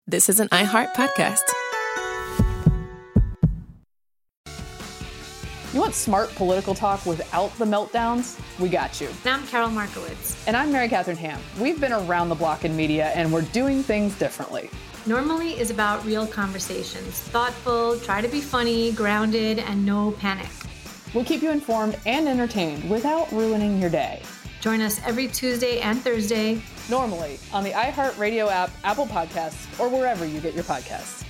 this is an iHeart podcast. You want smart political talk without the meltdowns? We got you. And I'm Carol Markowitz. And I'm Mary Catherine Ham. We've been around the block in media, and we're doing things differently. Normally is about real conversations. Thoughtful, try to be funny, grounded, and no panic. We'll keep you informed and entertained without ruining your day. Join us every Tuesday and Thursday. Normally on the iHeartRadio app, Apple Podcasts, or wherever you get your podcasts.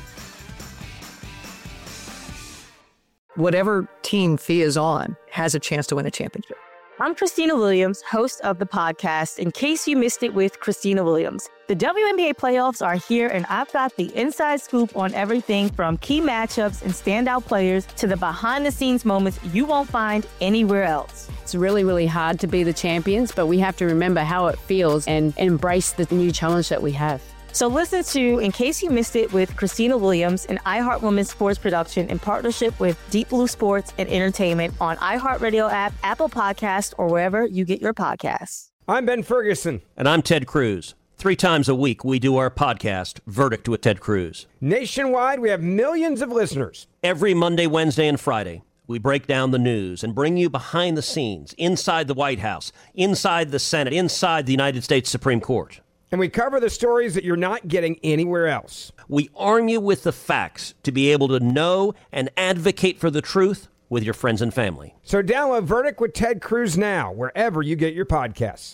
Whatever team Fia is on has a chance to win a championship. I'm Christina Williams, host of the podcast, In Case You Missed It with Christina Williams. The WNBA playoffs are here, and I've got the inside scoop on everything from key matchups and standout players to the behind-the-scenes moments you won't find anywhere else. It's really, really hard to be the champions, but we have to remember how it feels and embrace the new challenge that we have. So listen to In Case You Missed It with Christina Williams, an iHeart Women's Sports production in partnership with Deep Blue Sports and Entertainment on iHeartRadio app, Apple Podcasts, or wherever you get your podcasts. I'm Ben Ferguson. And I'm Ted Cruz. 3 times a week, we do our podcast, Verdict with Ted Cruz. Nationwide, we have millions of listeners. Every Monday, Wednesday, and Friday, we break down the news and bring you behind the scenes, inside the White House, inside the Senate, inside the United States Supreme Court. And we cover the stories that you're not getting anywhere else. We arm you with the facts to be able to know and advocate for the truth with your friends and family. So download Verdict with Ted Cruz now, wherever you get your podcasts.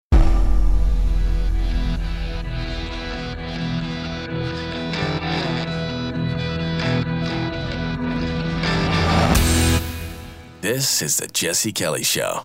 This is the Jesse Kelly Show.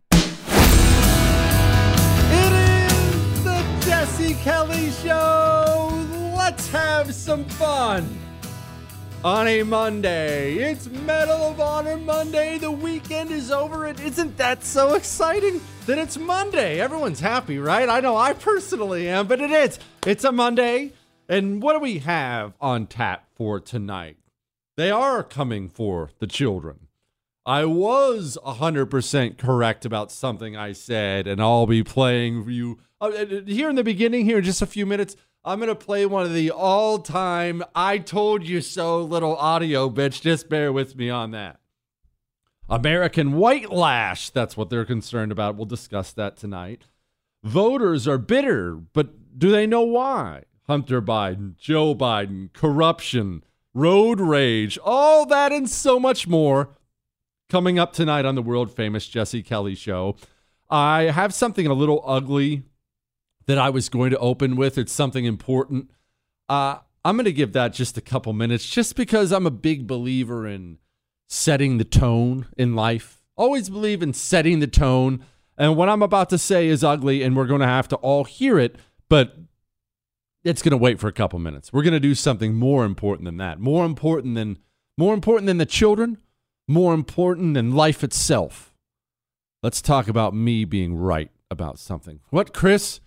Jesse Kelly Show. Let's have some fun on a Monday. It's Medal of Honor Monday. The weekend is over. Isn't that so exciting that it's Monday? Everyone's happy, right? I know I personally am, but it is. It's a Monday. And what do we have on tap for tonight? They are coming for the children. I was 100% correct about something I said, and I'll be playing for you. Here in the beginning, here in just a few minutes, I'm going to play one of the all-time I told you so little audio bits. Just bear with me on that. American white lash, that's what they're concerned about. We'll discuss that tonight. Voters are bitter, but do they know why? Hunter Biden, Joe Biden, corruption, road rage, all that and so much more coming up tonight on the world-famous Jesse Kelly Show. I have something a little ugly that I was going to open with. It's something important. I'm going to give that just a couple minutes just because I'm a big believer in setting the tone in life. Always believe in setting the tone. And what I'm about to say is ugly, and we're going to have to all hear it, but it's going to wait for a couple minutes. We're going to do something more important than that. More important than the children, more important than life itself. Let's talk about me being right about something. What, Chris?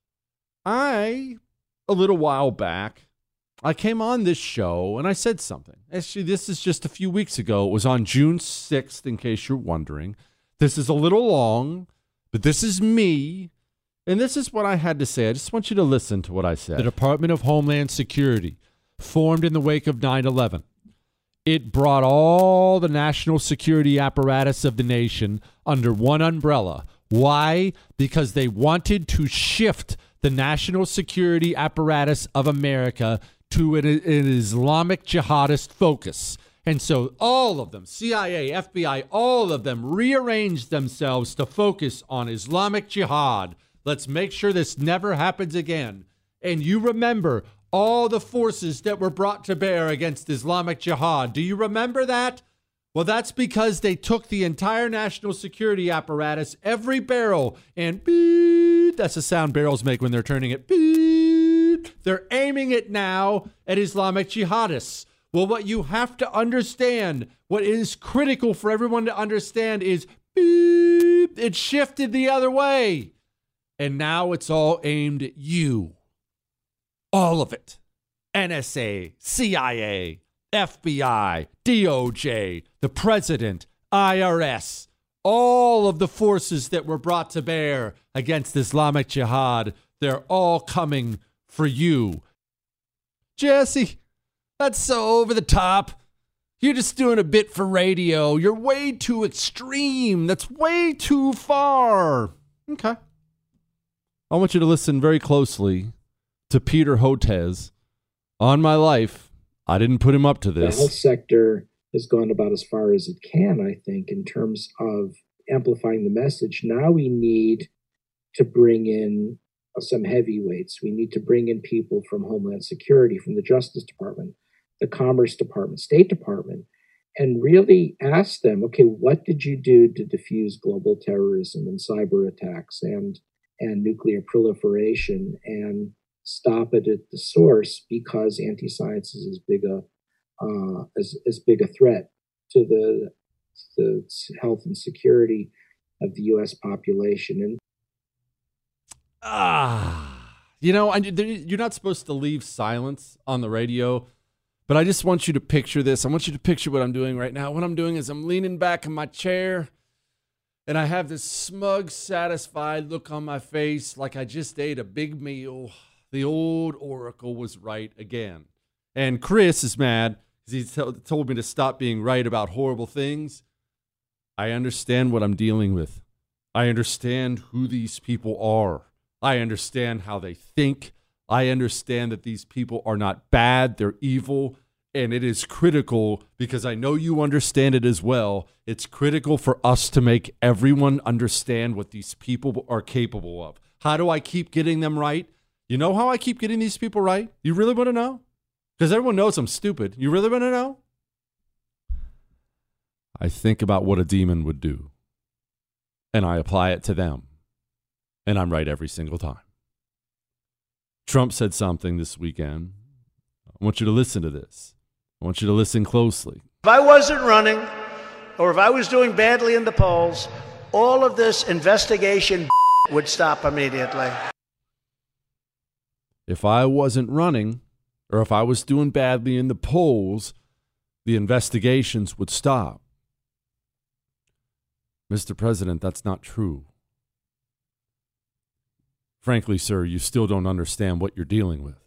A little while back, I came on this show and I said something. Actually, this is just a few weeks ago. It was on June 6th, in case you're wondering. This is a little long, but this is me. And this is what I had to say. I just want you to listen to what I said. The Department of Homeland Security, formed in the wake of 9/11. It brought all the national security apparatus of the nation under one umbrella. Why? Because they wanted to shift the national security apparatus of America to an Islamic jihadist focus. And so all of them, CIA, FBI, all of them rearranged themselves to focus on Islamic jihad. Let's make sure this never happens again. And you remember all the forces that were brought to bear against Islamic jihad. Do you remember that? Well, that's because they took the entire national security apparatus, every barrel, and beep, that's the sound barrels make when they're turning it. Beep, they're aiming it now at Islamic jihadists. Well, what you have to understand, what is critical for everyone to understand is beep, it shifted the other way. And now it's all aimed at you. All of it. NSA, CIA, FBI, DOJ, the president, IRS, all of the forces that were brought to bear against Islamic jihad, they're all coming for you. Jesse, that's so over the top. You're just doing a bit for radio. You're way too extreme. That's way too far. Okay. I want you to listen very closely to Peter Hotez. On my life, I didn't put him up to this. The health sector has gone about as far as it can, I think, in terms of amplifying the message. Now we need to bring in some heavyweights. We need to bring in people from Homeland Security, from the Justice Department, the Commerce Department, State Department, and really ask them, okay, what did you do to diffuse global terrorism and cyber attacks and nuclear proliferation and stop it at the source, because anti-science is as big a threat to the health and security of the U.S. population. You're not supposed to leave silence on the radio, but I just want you to picture this. I want you to picture what I'm doing right now. What I'm doing is I'm leaning back in my chair, and I have this smug, satisfied look on my face like I just ate a big meal. The old Oracle was right again. And Chris is mad because he told me to stop being right about horrible things. I understand what I'm dealing with. I understand who these people are. I understand how they think. I understand that these people are not bad, they're evil, and it is critical, because I know you understand it as well. It's critical for us to make everyone understand what these people are capable of. How do I keep getting them right? You know how I keep getting these people right? You really want to know? Because everyone knows I'm stupid. You really want to know? I think about what a demon would do, and I apply it to them, and I'm right every single time. Trump said something this weekend. I want you to listen to this. I want you to listen closely. If I wasn't running, or if I was doing badly in the polls, all of this investigation would stop immediately. If I wasn't running, or if I was doing badly in the polls, the investigations would stop. Mr. President, that's not true. Frankly, sir, you still don't understand what you're dealing with.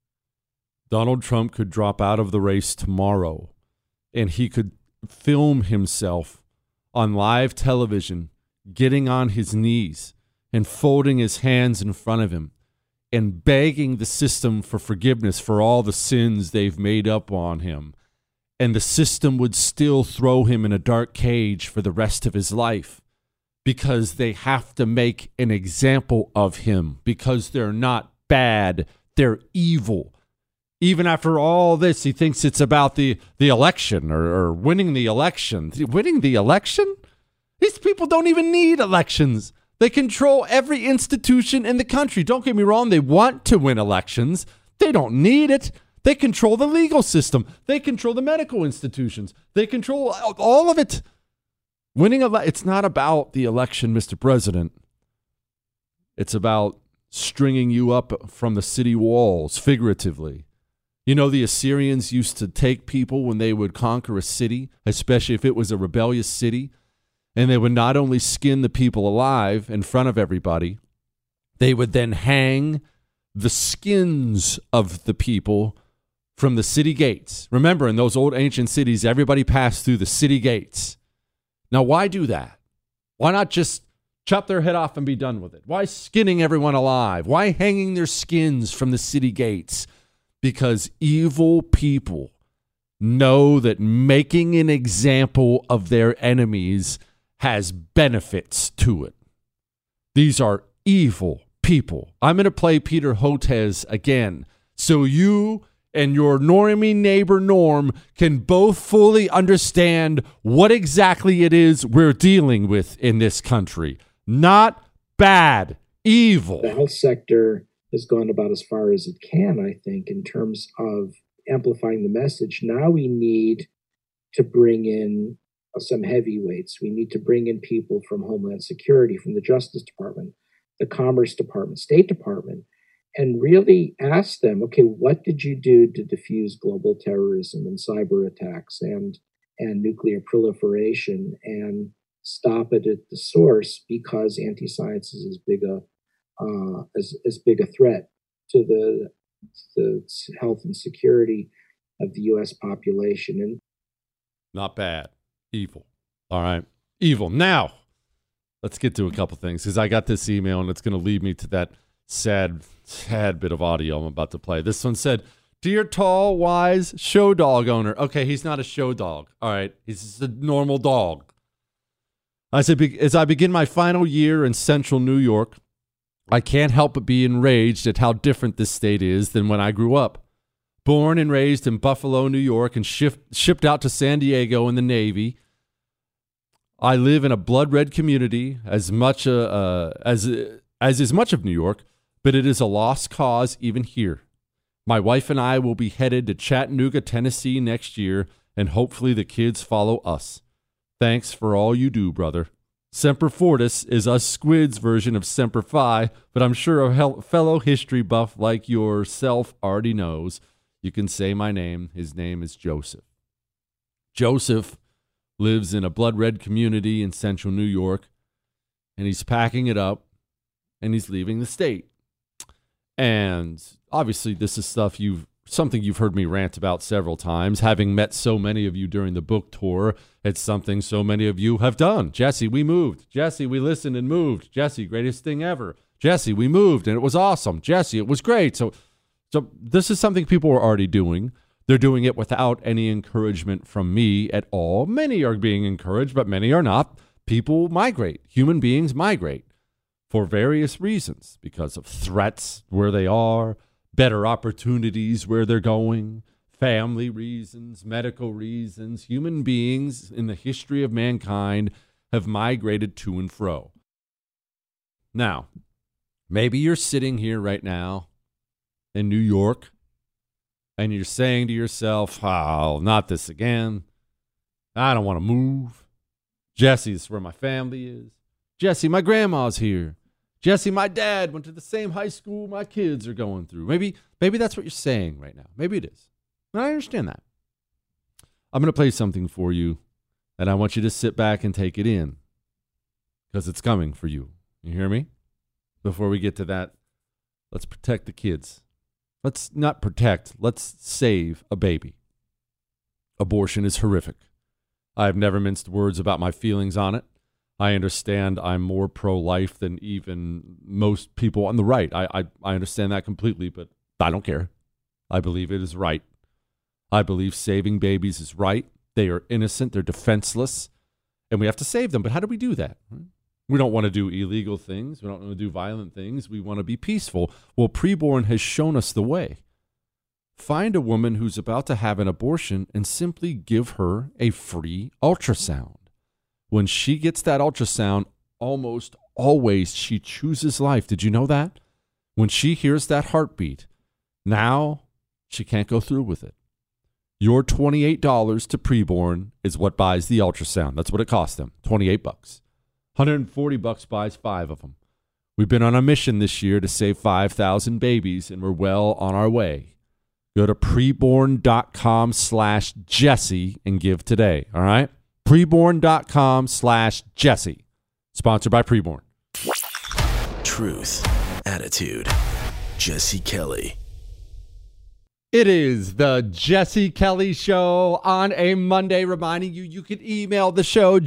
Donald Trump could drop out of the race tomorrow, and he could film himself on live television, getting on his knees and folding his hands in front of him and begging the system for forgiveness for all the sins they've made up on him. And the system would still throw him in a dark cage for the rest of his life, because they have to make an example of him, because they're not bad, they're evil. Even after all this, he thinks it's about the election or winning the election. Winning the election? These people don't even need elections. They control every institution in the country. Don't get me wrong, they want to win elections. They don't need it. They control the legal system. They control the medical institutions. They control all of it. It's not about the election, Mr. President. It's about stringing you up from the city walls, figuratively. You know, the Assyrians used to take people when they would conquer a city, especially if it was a rebellious city, and they would not only skin the people alive in front of everybody, they would then hang the skins of the people from the city gates. Remember, in those old ancient cities, everybody passed through the city gates. Now, why do that? Why not just chop their head off and be done with it? Why skinning everyone alive? Why hanging their skins from the city gates? Because evil people know that making an example of their enemies has benefits to it. These are evil people. I'm going to play Peter Hotez again, so you and your normie neighbor Norm can both fully understand what exactly it is we're dealing with in this country. Not bad, evil. The health sector has gone about as far as it can, I think, in terms of amplifying the message. Now we need to bring in some heavyweights. We need to bring in people from Homeland Security, from the Justice Department, the Commerce Department, State Department, and really ask them, okay, what did you do to diffuse global terrorism and cyber attacks and nuclear proliferation and stop it at the source, because anti-science is as big a threat to the the health and security of the U.S. population. And not bad. Evil. All right. Evil. Now, let's get to a couple things, because I got this email and it's going to lead me to that sad bit of audio I'm about to play. This one said, "Dear tall, wise show dog owner." Okay, he's not a show dog. All right. He's just a normal dog. I said, "As I begin my final year in central New York, I can't help but be enraged at how different this state is than when I grew up. Born and raised in Buffalo, New York, and shipped out to San Diego in the Navy, I live in a blood red community as is much of New York, but it is a lost cause even here. My wife and I will be headed to Chattanooga, Tennessee next year, and hopefully the kids follow us. Thanks for all you do, brother. Semper Fortis is us squids' version of Semper Fi, but I'm sure a fellow history buff like yourself already knows. You can say my name. His name is Joseph. Joseph lives in a blood red community in central New York, and he's packing it up, and he's leaving the state. And obviously this is something you've heard me rant about several times. Having met so many of you during the book tour, it's something so many of you have done. Jesse, we moved. Jesse, we listened and moved. Jesse, greatest thing ever. Jesse, we moved and it was awesome. Jesse, it was great. So this is something people are already doing. They're doing it without any encouragement from me at all. Many are being encouraged, but many are not. People migrate. Human beings migrate for various reasons, because of threats where they are, better opportunities where they're going, family reasons, medical reasons. Human beings in the history of mankind have migrated to and fro. Now, maybe you're sitting here right now in New York and you're saying to yourself, "Oh, not this again. I don't want to move. Jesse, this is where my family is. Jesse, my grandma's here. Jesse, my dad went to the same high school my kids are going through." Maybe that's what you're saying right now. Maybe it is. And I understand that. I'm going to play something for you, and I want you to sit back and take it in, because it's coming for you. You hear me? Before we get to that, let's protect the kids. Let's not protect. Let's save a baby. Abortion is horrific. I have never minced words about my feelings on it. I understand I'm more pro-life than even most people on the right. I understand that completely, but I don't care. I believe it is right. I believe saving babies is right. They are innocent. They're defenseless. And we have to save them. But how do we do that? We don't want to do illegal things. We don't want to do violent things. We want to be peaceful. Well, Preborn has shown us the way. Find a woman who's about to have an abortion and simply give her a free ultrasound. When she gets that ultrasound, almost always she chooses life. Did you know that? When she hears that heartbeat, now she can't go through with it. Your $28 to Preborn is what buys the ultrasound. That's what it costs them, $28. $140 buys 5 of them. We've been on a mission this year to save 5,000 babies, and we're well on our way. Go to preborn.com/Jesse and give today, all right? Preborn.com/Jesse. Sponsored by Preborn. Truth, attitude, Jesse Kelly. It is the Jesse Kelly Show on a Monday, reminding you can email the show,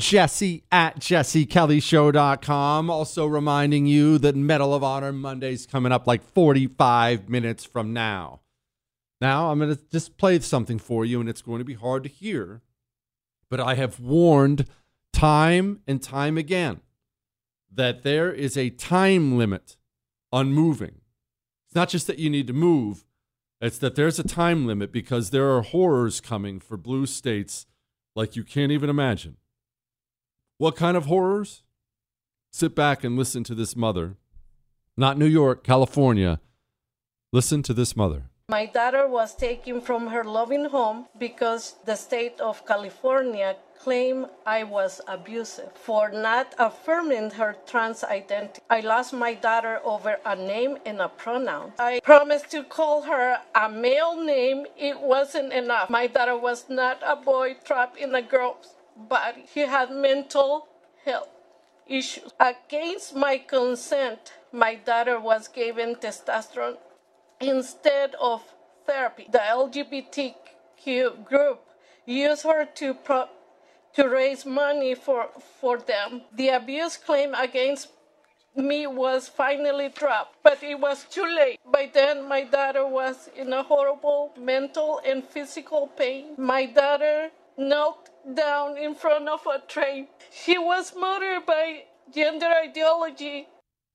jesse@jessekellyshow.com. Also reminding you that Medal of Honor Monday's coming up like 45 minutes from now. Now, I'm going to just play something for you, and it's going to be hard to hear, but I have warned time and time again that there is a time limit on moving. It's not just that you need to move. It's that there's a time limit, because there are horrors coming for blue states like you can't even imagine. What kind of horrors? Sit back and listen to this mother. Not New York, California. Listen to this mother. My daughter was taken from her loving home because the state of California claimed I was abusive for not affirming her trans identity. I lost my daughter over a name and a pronoun. I promised to call her a male name. It wasn't enough. My daughter was not a boy trapped in a girl's body. He had mental health issues. Against my consent, my daughter was given testosterone instead of therapy. The LGBTQ group used her to raise money for them. The abuse claim against me was finally dropped, but it was too late. By then, my daughter was in a horrible mental and physical pain. My daughter knelt down in front of a train. She was murdered by gender ideology.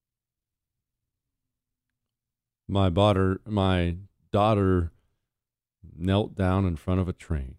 My daughter knelt down in front of a train.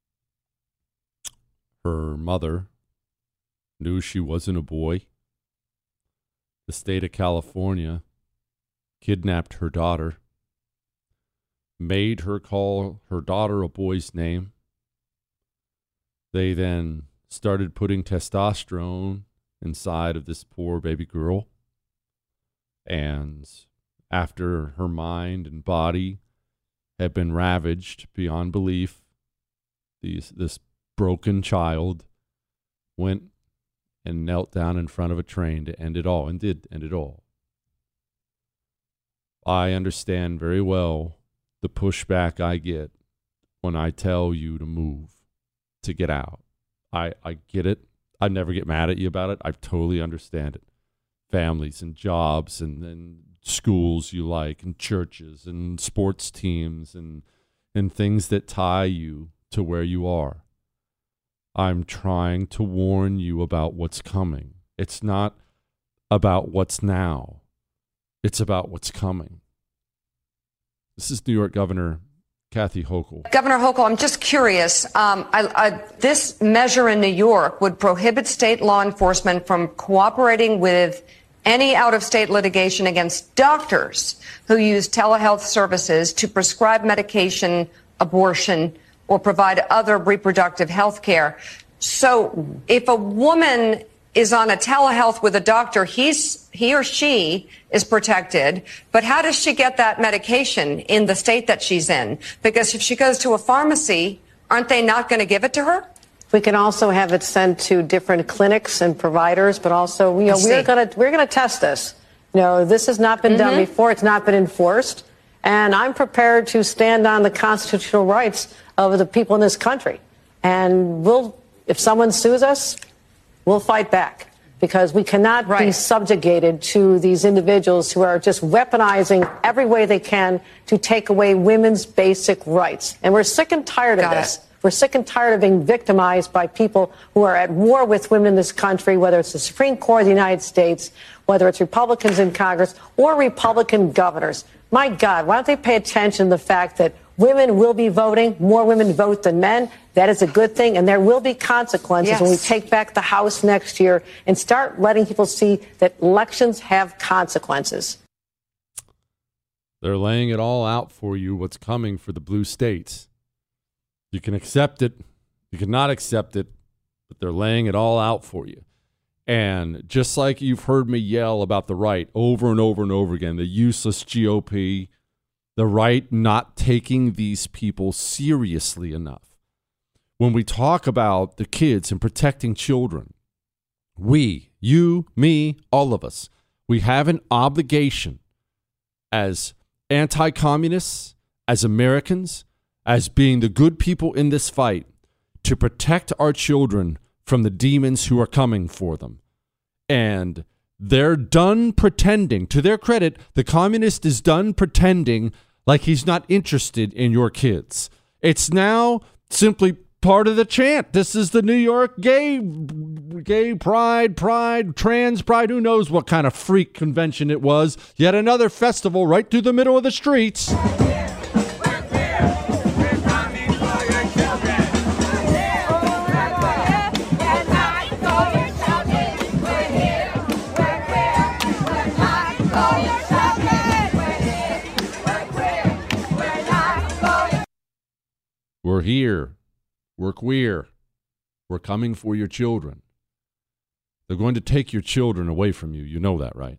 Her mother knew she wasn't a boy. The state of California kidnapped her daughter, made her call her daughter a boy's name. They then started putting testosterone inside of this poor baby girl. And after her mind and body had been ravaged beyond belief, this broken child went and knelt down in front of a train to end it all, and did end it all. I understand very well the pushback I get when I tell you to move, to get out. I get it. I never get mad at you about it. I totally understand it. Families and jobs and schools you like, and churches and sports teams and things that tie you to where you are. I'm trying to warn you about what's coming. It's not about what's now. It's about what's coming. This is New York Governor Kathy Hochul. Governor Hochul, I'm just curious. This measure in New York would prohibit state law enforcement from cooperating with any out-of-state litigation against doctors who use telehealth services to prescribe medication, abortion, or provide other reproductive health care. So if a woman is on a telehealth with a doctor, he or she is protected. But how does she get that medication in the state that she's in? Because if she goes to a pharmacy, aren't they not going to give it to her? We can also have it sent to different clinics and providers, but also, we're going to test this. This has not been done before. It's not been enforced. And I'm prepared to stand on the constitutional rights of the people in this country. And if someone sues us, we'll fight back, because we cannot be subjugated to these individuals who are just weaponizing every way they can to take away women's basic rights. And we're sick and tired of this. We're sick and tired of being victimized by people who are at war with women in this country, whether it's the Supreme Court of the United States, whether it's Republicans in Congress or Republican governors. My God, why don't they pay attention to the fact that women will be voting, more women vote than men? That is a good thing, and there will be consequences when we take back the House next year and start letting people see that elections have consequences. They're laying it all out for you, what's coming for the blue states. You can accept it, you cannot accept it, but they're laying it all out for you. And just like you've heard me yell about the right over and over and over again, the useless GOP, the right not taking these people seriously enough. When we talk about the kids and protecting children, we, you, me, all of us, we have an obligation as anti-communists, as Americans, as being the good people in this fight, to protect our children from the demons who are coming for them. And they're done pretending. To their credit, the communist is done pretending like he's not interested in your kids. It's now simply part of the chant. This is the New York gay pride, trans pride, who knows what kind of freak convention it was. Yet another festival right through the middle of the streets. We're here. We're queer. We're coming for your children. They're going to take your children away from you. You know that, right?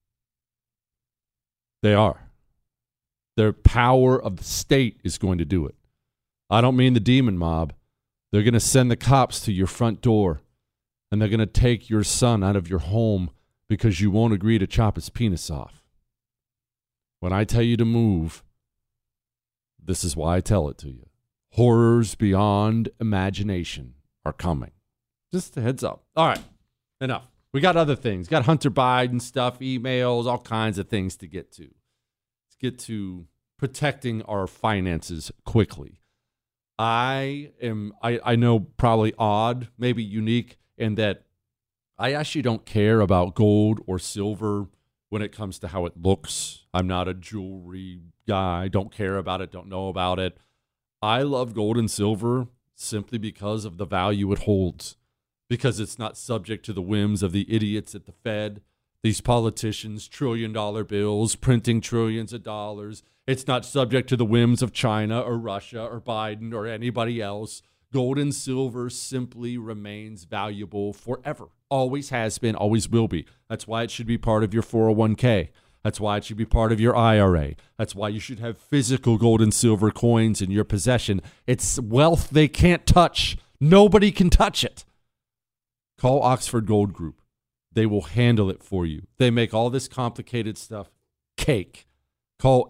They are. Their power of the state is going to do it. I don't mean the demon mob. They're going to send the cops to your front door, and they're going to take your son out of your home because you won't agree to chop his penis off. When I tell you to move, this is why I tell it to you. Horrors beyond imagination are coming. Just a heads up. All right, enough. We got other things. Got Hunter Biden stuff, emails, all kinds of things to get to. Let's get to protecting our finances quickly. I know probably odd, maybe unique, in that I actually don't care about gold or silver when it comes to how it looks. I'm not a jewelry guy. Don't care about it. Don't know about it. I love gold and silver simply because of the value it holds, because it's not subject to the whims of the idiots at the Fed, these politicians, trillion-dollar bills, printing trillions of dollars. It's not subject to the whims of China or Russia or Biden or anybody else. Gold and silver simply remains valuable forever. Always has been, always will be. That's why it should be part of your 401k. That's why it should be part of your IRA. That's why you should have physical gold and silver coins in your possession. It's wealth they can't touch. Nobody can touch it. Call Oxford Gold Group. They will handle it for you. They make all this complicated stuff cake. Call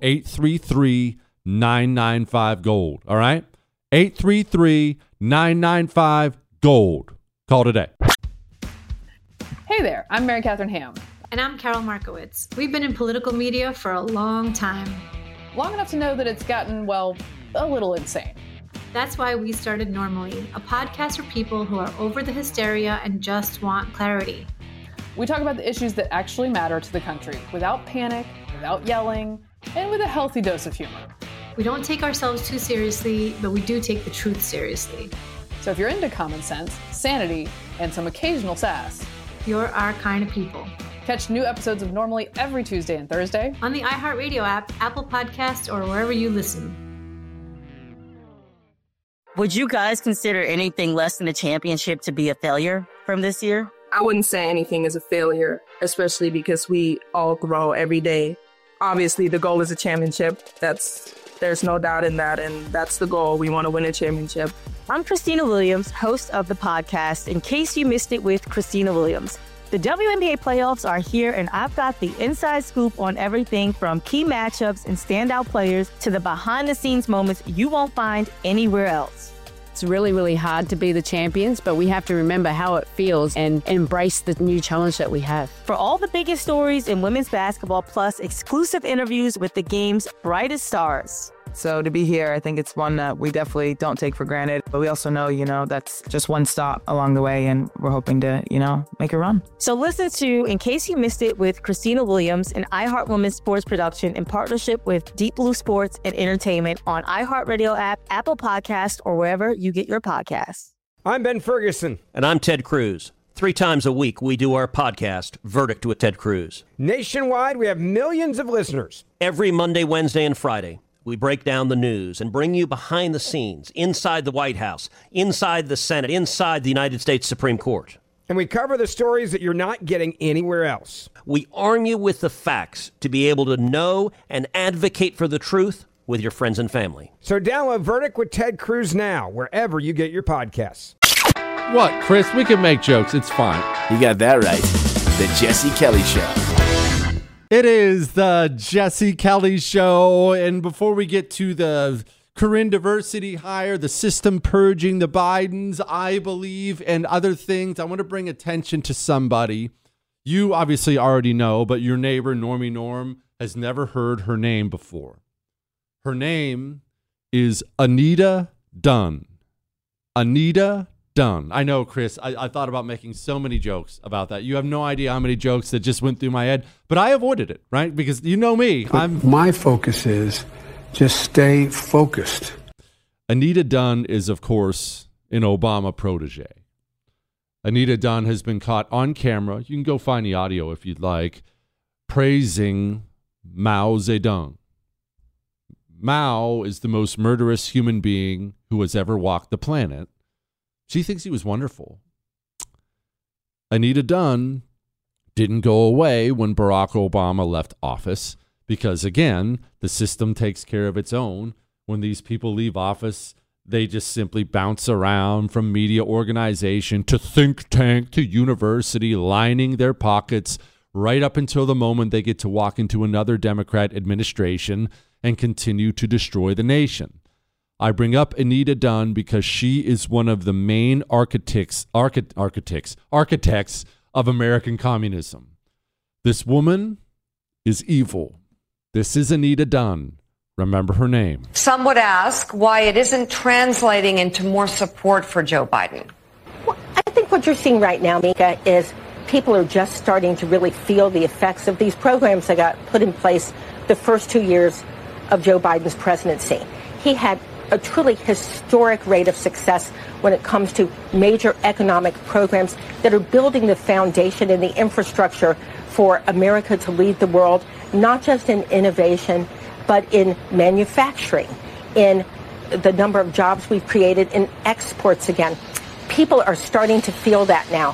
833-995-GOLD. All right? 833-995-GOLD. Call today. Hey there, I'm Mary Catherine Ham. And I'm Carol Markowitz. We've been in political media for a long time. Long enough to know that it's gotten, well, a little insane. That's why we started Normally, a podcast for people who are over the hysteria and just want clarity. We talk about the issues that actually matter to the country without panic, without yelling, and with a healthy dose of humor. We don't take ourselves too seriously, but we do take the truth seriously. So if you're into common sense, sanity, and some occasional sass, you're our kind of people. Catch new episodes of Normally every Tuesday and Thursday on the iHeartRadio app, Apple Podcasts, or wherever you listen. Would you guys consider anything less than a championship to be a failure from this year? I wouldn't say anything is a failure, especially because we all grow every day. Obviously, the goal is a championship. There's no doubt in that, and that's the goal. We want to win a championship. I'm Christina Williams, host of the podcast In Case You Missed It with Christina Williams. The WNBA playoffs are here, and I've got the inside scoop on everything from key matchups and standout players to the behind-the-scenes moments you won't find anywhere else. It's really, really hard to be the champions, but we have to remember how it feels and embrace the new challenge that we have. For all the biggest stories in women's basketball, plus exclusive interviews with the game's brightest stars. So to be here, I think it's one that we definitely don't take for granted. But we also know, that's just one stop along the way, and we're hoping to, make a run. So listen to In Case You Missed It with Christina Williams, an iHeart Women's sports production in partnership with Deep Blue Sports and Entertainment on iHeartRadio app, Apple Podcasts, or wherever you get your podcasts. I'm Ben Ferguson. And I'm Ted Cruz. 3 times a week, we do our podcast, Verdict with Ted Cruz. Nationwide, we have millions of listeners. Every Monday, Wednesday, and Friday, we break down the news and bring you behind the scenes, inside the White House, inside the Senate, inside the United States Supreme Court. And we cover the stories that you're not getting anywhere else. We arm you with the facts to be able to know and advocate for the truth with your friends and family. So download Verdict with Ted Cruz now, wherever you get your podcasts. What, Chris? We can make jokes. It's fine. You got that right. The Jesse Kelly Show. It is the Jesse Kelly Show, and before we get to the Corinne Diversity hire, the system purging, the Bidens, I believe, and other things, I want to bring attention to somebody. You obviously already know, but your neighbor, Normie Norm, has never heard her name before. Her name is Anita Dunn. Anita Dunn. I know, Chris, I thought about making so many jokes about that. You have no idea how many jokes that just went through my head, but I avoided it, right? Because you know me. My focus is just stay focused. Anita Dunn is, of course, an Obama protege. Anita Dunn has been caught on camera. You can go find the audio if you'd like, praising Mao Zedong. Mao is the most murderous human being who has ever walked the planet. She thinks he was wonderful. Anita Dunn didn't go away when Barack Obama left office because, again, the system takes care of its own. When these people leave office, they just simply bounce around from media organization to think tank to university, lining their pockets, right up until the moment they get to walk into another Democrat administration and continue to destroy the nation. I bring up Anita Dunn because she is one of the main architects of American communism. This woman is evil. This is Anita Dunn. Remember her name. Some would ask why it isn't translating into more support for Joe Biden. Well, I think what you're seeing right now, Mika, is people are just starting to really feel the effects of these programs that got put in place the first 2 years of Joe Biden's presidency. He had a truly historic rate of success when it comes to major economic programs that are building the foundation and the infrastructure for America to lead the world, not just in innovation, but in manufacturing, in the number of jobs we've created, in exports again. People are starting to feel that now.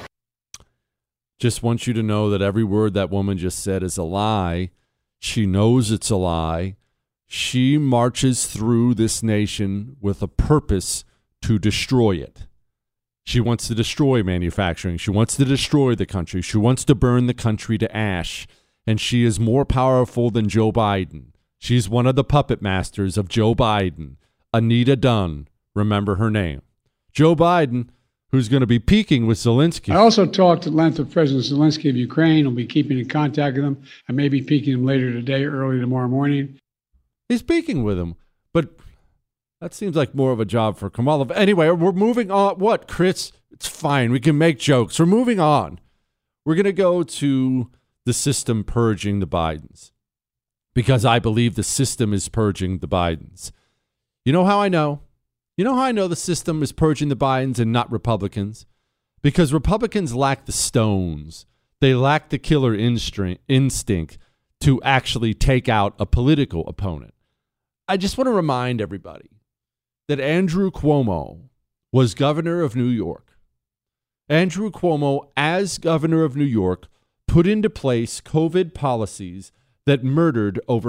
Just want you to know that every word that woman just said is a lie. She knows it's a lie. She marches through this nation with a purpose to destroy it. She wants to destroy manufacturing. She wants to destroy the country. She wants to burn the country to ash. And she is more powerful than Joe Biden. She's one of the puppet masters of Joe Biden. Anita Dunn. Remember her name. Joe Biden, who's going to be peaking with Zelensky. I also talked at length with President Zelensky of Ukraine. We'll be keeping in contact with him. I may be peaking him later today, early tomorrow morning. He's speaking with him, but that seems like more of a job for Kamala. Anyway, we're moving on. What, Chris? It's fine. We can make jokes. We're moving on. We're going to go to the system purging the Bidens because I believe the system is purging the Bidens. You know how I know? You know how I know the system is purging the Bidens and not Republicans? Because Republicans lack the stones. They lack the killer instinct to actually take out a political opponent. I just want to remind everybody that Andrew Cuomo was governor of New York. Andrew Cuomo, as governor of New York, put into place COVID policies that murdered over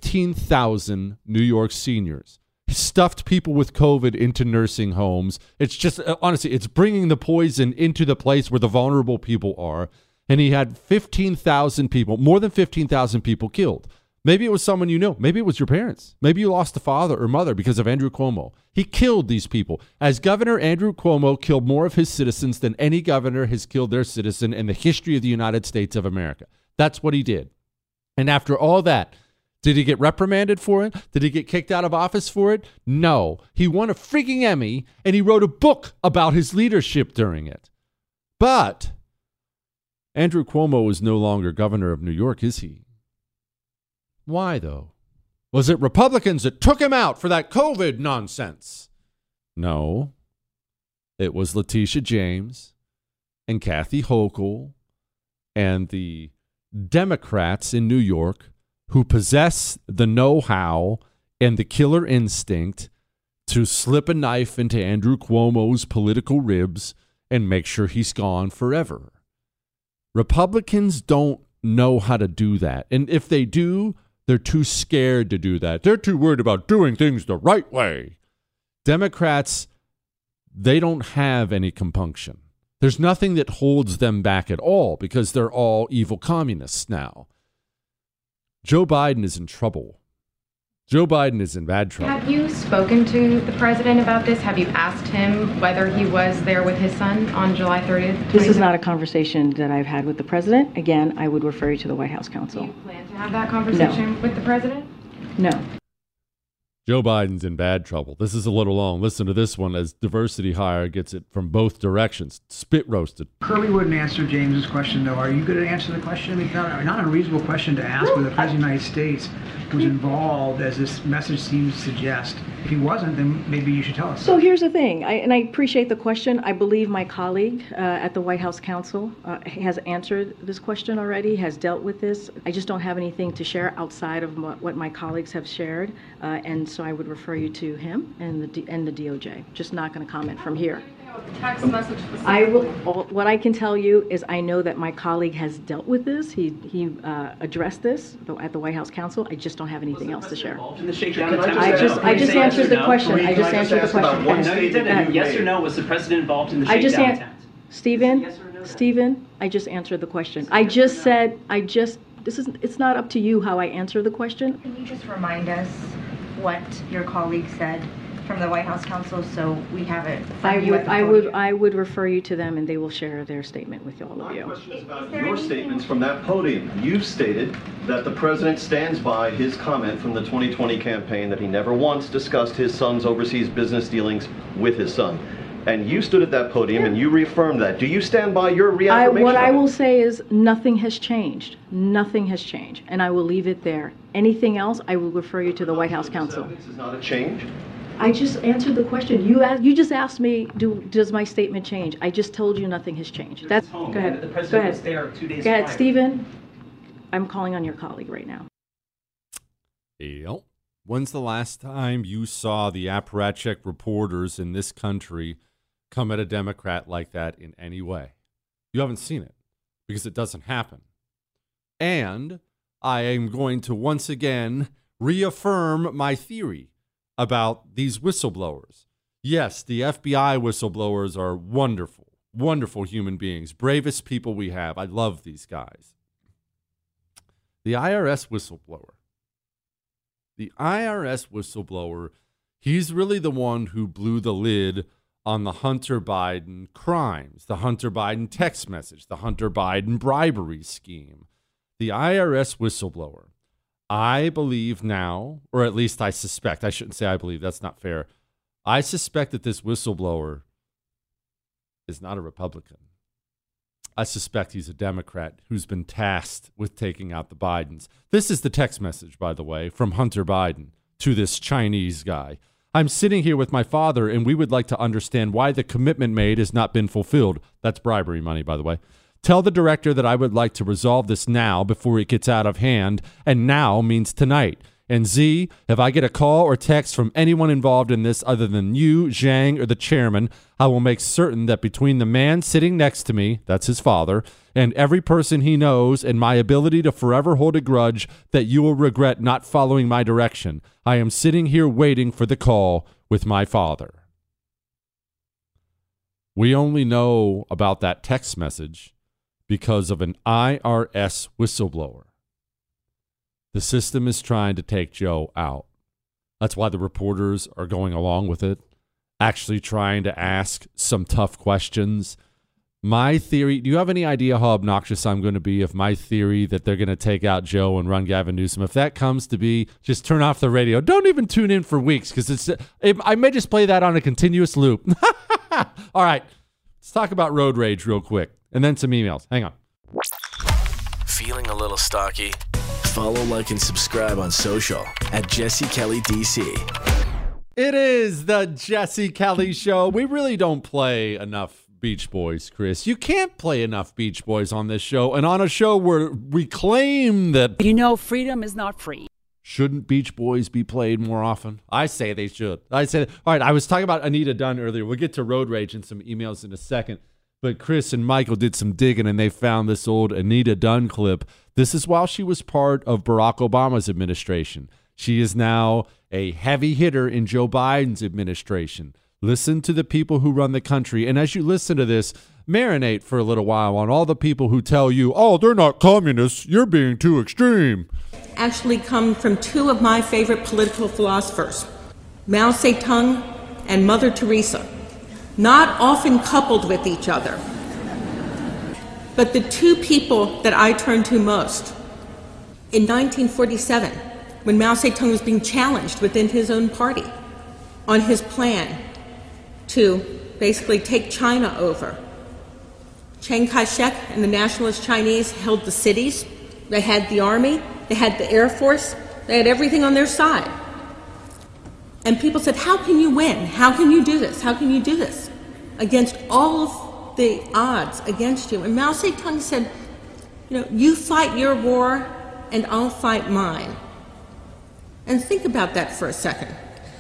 15,000 New York seniors. He stuffed people with COVID into nursing homes. It's just, honestly, it's bringing the poison into the place where the vulnerable people are. And he had 15,000 people, more than 15,000 people killed. Maybe it was someone you know. Maybe it was your parents. Maybe you lost a father or mother because of Andrew Cuomo. He killed these people. As governor, Andrew Cuomo killed more of his citizens than any governor has killed their citizen in the history of the United States of America. That's what he did. And after all that, did he get reprimanded for it? Did he get kicked out of office for it? No. He won a freaking Emmy, and he wrote a book about his leadership during it. But Andrew Cuomo is no longer governor of New York, is he? Why, though? Was it Republicans that took him out for that COVID nonsense? No. It was Letitia James and Kathy Hochul and the Democrats in New York who possess the know-how and the killer instinct to slip a knife into Andrew Cuomo's political ribs and make sure he's gone forever. Republicans don't know how to do that. And if they do, they're too scared to do that. They're too worried about doing things the right way. Democrats, they don't have any compunction. There's nothing that holds them back at all because they're all evil communists now. Joe Biden is in trouble. Joe Biden is in bad trouble. Have you spoken to the president about this? Have you asked him whether he was there with his son on July 30th? This is not a conversation that I've had with the president. Again, I would refer you to the White House counsel. Do you plan to have that conversation with the president? No. Joe Biden's in bad trouble. This is a little long. Listen to this one as Diversity Hire gets it from both directions. Spit roasted. Kirby wouldn't answer James's question, though. Are you going to answer the question? It's not an unreasonable question to ask whether the President of the United States was involved, as this message seems to suggest. If he wasn't, then maybe you should tell us. So here's the thing, and I appreciate the question. I believe my colleague at the White House counsel has answered this question already, has dealt with this. I just don't have anything to share outside of what my colleagues have shared, and so I would refer you to him and the DOJ. Just not going to comment from here. Text message. I will. What I can tell you is I know that my colleague has dealt with this. He addressed this at the White House counsel. I just don't have anything else to share. In the shakedown attempt? I just answered the question. I just answered the question. No, you didn't. Yes or no, was the president involved in the shakedown attempt? Stephen, I just answered the question. It's not up to you how I answer the question. Can you just remind us what your colleague said from the White House counsel so we have it? I would refer you to them and they will share their statement with all of you. My question is about your statements from that podium. You've stated that the president stands by his comment from the 2020 campaign that he never once discussed his son's overseas business dealings with his son. And you stood at that podium and you reaffirmed that. Do you stand by your reaffirmation? What I will say is nothing has changed. Nothing has changed. And I will leave it there. Anything else, I will refer you to the White House counsel. This is not a change? I just answered the question. You just asked me, does my statement change? I just told you nothing has changed. Go ahead. The president was there 2 days Go ahead, prior. Stephen. I'm calling on your colleague right now. Yep. When's the last time you saw the apparatchik reporters in this country come at a Democrat like that in any way? You haven't seen it because it doesn't happen. And I am going to once again reaffirm my theory about these whistleblowers. Yes, the FBI whistleblowers are wonderful, wonderful human beings, bravest people we have. I love these guys. The IRS whistleblower, he's really the one who blew the lid on the Hunter Biden crimes, the Hunter Biden text message, the Hunter Biden bribery scheme. The IRS whistleblower, I believe now, or at least I suspect, I shouldn't say I believe, that's not fair. I suspect that this whistleblower is not a Republican. I suspect he's a Democrat who's been tasked with taking out the Bidens. This is the text message, by the way, from Hunter Biden to this Chinese guy. I'm sitting here with my father, and we would like to understand why the commitment made has not been fulfilled. That's bribery money, by the way. Tell the director that I would like to resolve this now before it gets out of hand, and now means tonight. And Z, if I get a call or text from anyone involved in this other than you, Zhang, or the chairman, I will make certain that between the man sitting next to me, that's his father, and every person he knows and my ability to forever hold a grudge, that you will regret not following my direction. I am sitting here waiting for the call with my father. We only know about that text message because of an IRS whistleblower. The system is trying to take Joe out. That's why the reporters are going along with it, actually trying to ask some tough questions. My theory, do you have any idea how obnoxious I'm going to be if my theory that they're going to take out Joe and run Gavin Newsom, if that comes to be, just turn off the radio. Don't even tune in for weeks because I may just play that on a continuous loop. All right, let's talk about road rage real quick and then some emails. Hang on. Feeling a little stocky? Follow, like, and subscribe on social at Jesse Kelly DC. It is the Jesse Kelly Show. We really don't play enough Beach Boys, Chris. You can't play enough Beach Boys on this show, and on a show where we claim that... freedom is not free. Shouldn't Beach Boys be played more often? I say they should. All right, I was talking about Anita Dunn earlier. We'll get to road rage and some emails in a second. But Chris and Michael did some digging, and they found this old Anita Dunn clip. This is while she was part of Barack Obama's administration. She is now a heavy hitter in Joe Biden's administration. Listen to the people who run the country. And as you listen to this, marinate for a little while on all the people who tell you, oh, they're not communists. You're being too extreme. Actually come from two of my favorite political philosophers, Mao Zedong and Mother Teresa. Not often coupled with each other. But the two people that I turn to most, in 1947, when Mao Zedong was being challenged within his own party on his plan to basically take China over, Chiang Kai-shek and the nationalist Chinese held the cities, they had the army, they had the Air Force, they had everything on their side. And people said, how can you win? How can you do this? How can you do this? Against all of the odds against you. And Mao Zedong said, you fight your war and I'll fight mine. And think about that for a second.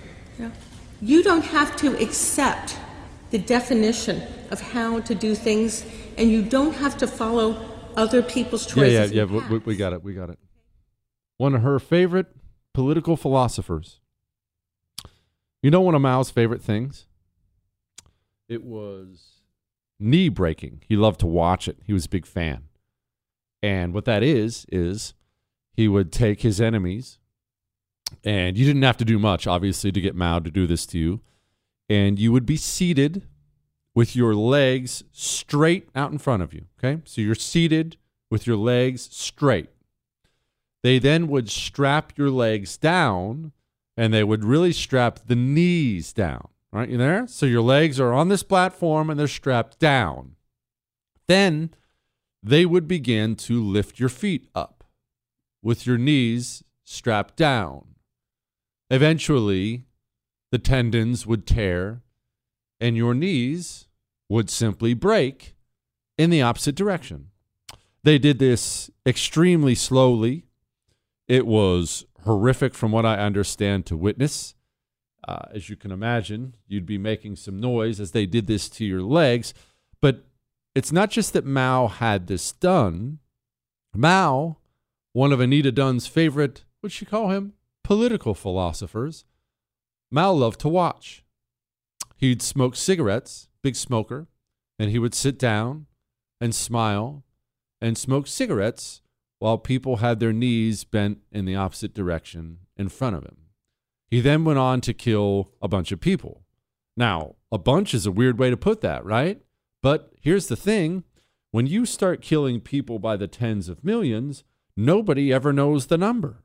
You don't have to accept the definition of how to do things, and you don't have to follow other people's choices. Yeah, we got it. One of her favorite political philosophers. You know one of Mao's favorite things? It was knee breaking. He loved to watch it. He was a big fan. And what that is he would take his enemies, and you didn't have to do much, obviously, to get Mao to do this to you. And you would be seated with your legs straight out in front of you, okay? So you're seated with your legs straight. They then would strap your legs down, and they would really strap the knees down, right? You there? So your legs are on this platform, and they're strapped down. Then they would begin to lift your feet up with your knees strapped down. Eventually, the tendons would tear, and your knees would simply break in the opposite direction. They did this extremely slowly. It was horrific from what I understand to witness. As you can imagine, you'd be making some noise as they did this to your legs. But it's not just that Mao had this done. Mao, one of Anita Dunn's favorite, what'd she call him? Political philosophers. Mao loved to watch. He'd smoke cigarettes, big smoker, and he would sit down and smile and smoke cigarettes while people had their knees bent in the opposite direction in front of him. He then went on to kill a bunch of people. Now, a bunch is a weird way to put that, right? But here's the thing. When you start killing people by the tens of millions, nobody ever knows the number.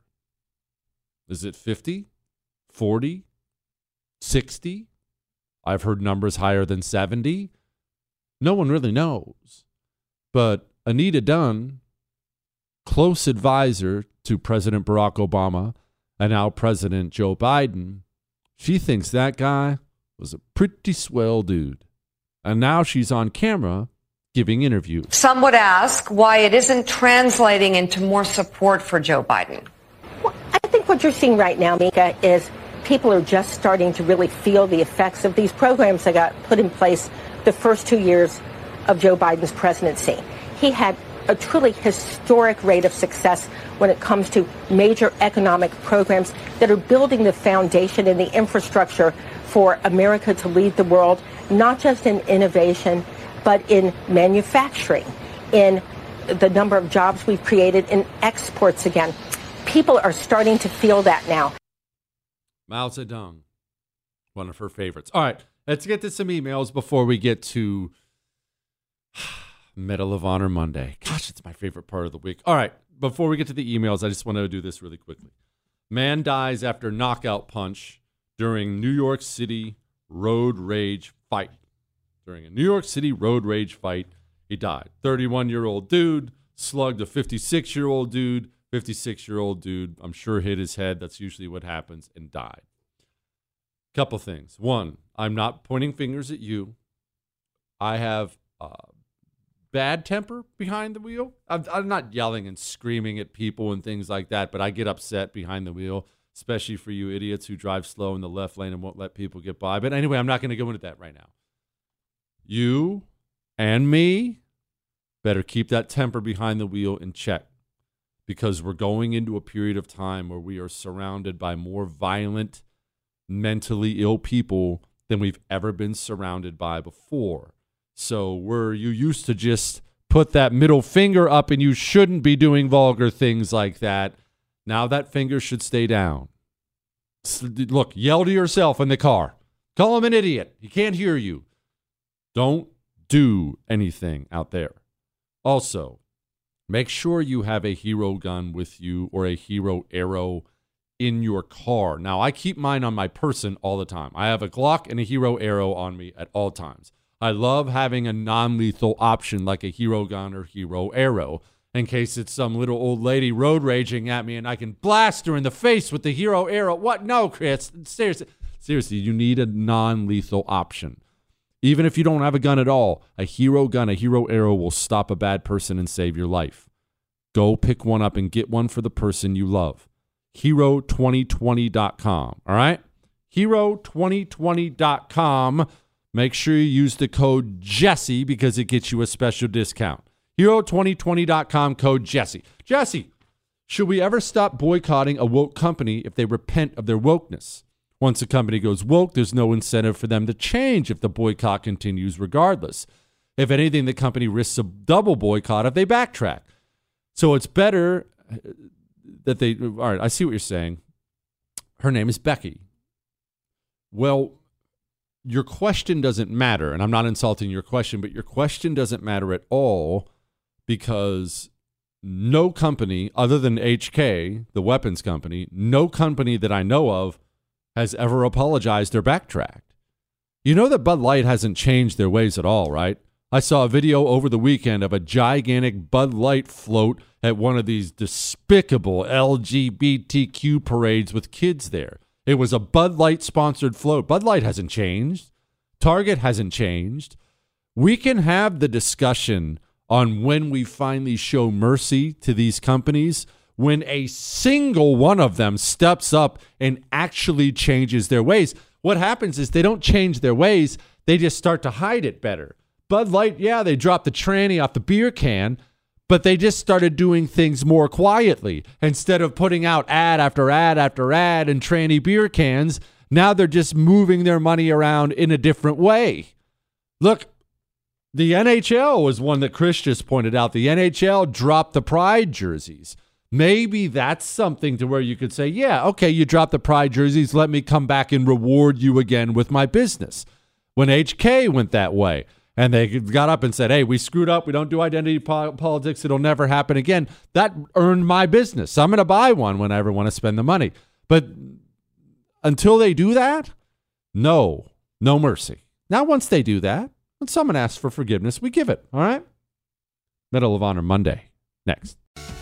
Is it 50, 40, 60? I've heard numbers higher than 70. No one really knows. But Anita Dunn, close advisor to President Barack Obama and now President Joe Biden, she thinks that guy was a pretty swell dude. And now she's on camera giving interviews. Some would ask why it isn't translating into more support for Joe Biden. Well, I think what you're seeing right now, Mika, is people are just starting to really feel the effects of these programs that got put in place the first 2 years of Joe Biden's presidency. He had a truly historic rate of success when it comes to major economic programs that are building the foundation and the infrastructure for America to lead the world, not just in innovation, but in manufacturing, in the number of jobs we've created, in exports again. People are starting to feel that now. Mao Zedong, one of her favorites. All right, let's get to some emails before we get to Medal of Honor Monday. Gosh, it's my favorite part of the week. All right, before we get to the emails, I just want to do this really quickly. Man dies after knockout punch during New York City road rage fight. During a New York City road rage fight, he died. 31-year-old dude slugged a 56-year-old dude. 56-year-old dude, I'm sure, hit his head. That's usually what happens, and died. Couple things. One, I'm not pointing fingers at you. I have bad temper behind the wheel. I'm not yelling and screaming at people and things like that, but I get upset behind the wheel, especially for you idiots who drive slow in the left lane and won't let people get by. But anyway, I'm not going to go into that right now. You and me better keep that temper behind the wheel in check, because we're going into a period of time where we are surrounded by more violent, mentally ill people than we've ever been surrounded by before. So where you used to just put that middle finger up and you shouldn't be doing vulgar things like that, now that finger should stay down. Look, yell to yourself in the car. Call him an idiot. He can't hear you. Don't do anything out there. Also, make sure you have a hero gun with you or a hero arrow in your car. Now, I keep mine on my person all the time. I have a Glock and a hero arrow on me at all times. I love having a non-lethal option like a hero gun or hero arrow in case it's some little old lady road raging at me and I can blast her in the face with the hero arrow. What? No, Chris. Seriously, you need a non-lethal option. Even if you don't have a gun at all, a hero gun, a hero arrow will stop a bad person and save your life. Go pick one up and get one for the person you love. Hero2020.com, all right? Hero2020.com. Make sure you use the code Jesse because it gets you a special discount. Hero2020.com, code Jesse. Jesse, should we ever stop boycotting a woke company if they repent of their wokeness? Once a company goes woke, there's no incentive for them to change if the boycott continues regardless. If anything, the company risks a double boycott if they backtrack. So it's better that they, all right, I see what you're saying. Her name is Becky. Well, your question doesn't matter, and I'm not insulting your question, but your question doesn't matter at all because no company other than HK, the weapons company, no company that I know of has ever apologized or backtracked. You know that Bud Light hasn't changed their ways at all, right? I saw a video over the weekend of a gigantic Bud Light float at one of these despicable LGBTQ parades with kids there. It was a Bud Light sponsored float. Bud Light hasn't changed. Target hasn't changed. We can have the discussion on when we finally show mercy to these companies when a single one of them steps up and actually changes their ways. What happens is they don't change their ways. They just start to hide it better. Bud Light, yeah, they dropped the tranny off the beer can, but they just started doing things more quietly. Instead of putting out ad after ad after ad and tranny beer cans, now they're just moving their money around in a different way. Look, the NHL was one that Chris just pointed out. The NHL dropped the Pride jerseys. Maybe that's something to where you could say, yeah, okay, you dropped the Pride jerseys. Let me come back and reward you again with my business. When HK went that way, and they got up and said, hey, we screwed up. We don't do identity politics. It'll never happen again. That earned my business. So I'm going to buy one when I ever want to spend the money. But until they do that, no mercy. Now, once they do that, when someone asks for forgiveness, we give it. All right? Medal of Honor Monday. Next.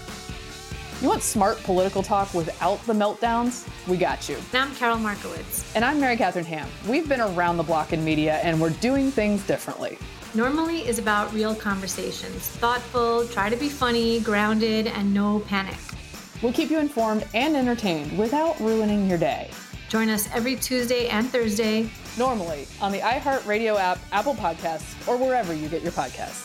You want smart political talk without the meltdowns? We got you. I'm Carol Markowitz. And I'm Mary Catherine Ham. We've been around the block in media, and we're doing things differently. Normally is about real conversations. Thoughtful, try to be funny, grounded, and no panic. We'll keep you informed and entertained without ruining your day. Join us every Tuesday and Thursday. Normally on the iHeartRadio app, Apple Podcasts, or wherever you get your podcasts.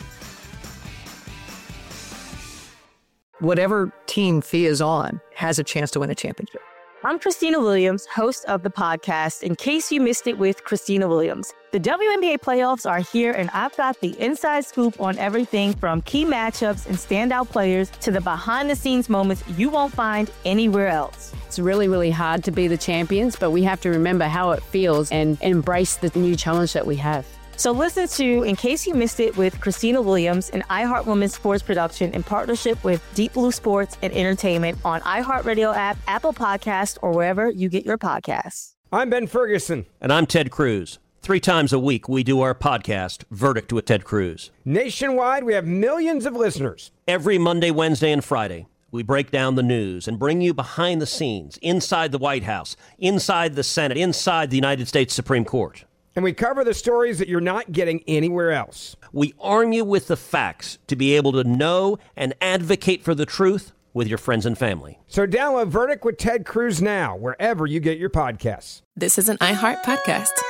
Whatever team Fee is on has a chance to win a championship. I'm Christina Williams, host of the podcast, In Case You Missed It with Christina Williams. The WNBA playoffs are here, and I've got the inside scoop on everything from key matchups and standout players to the behind-the-scenes moments you won't find anywhere else. It's really, really hard to be the champions, but we have to remember how it feels and embrace the new challenge that we have. So listen to In Case You Missed It with Christina Williams, an iHeart Women's Sports production in partnership with Deep Blue Sports and Entertainment on iHeartRadio app, Apple Podcasts, or wherever you get your podcasts. I'm Ben Ferguson. And I'm Ted Cruz. 3 times a week, we do our podcast, Verdict with Ted Cruz. Nationwide, we have millions of listeners. Every Monday, Wednesday, and Friday, we break down the news and bring you behind the scenes, inside the White House, inside the Senate, inside the United States Supreme Court. And we cover the stories that you're not getting anywhere else. We arm you with the facts to be able to know and advocate for the truth with your friends and family. So download Verdict with Ted Cruz now, wherever you get your podcasts. This is an iHeart podcast.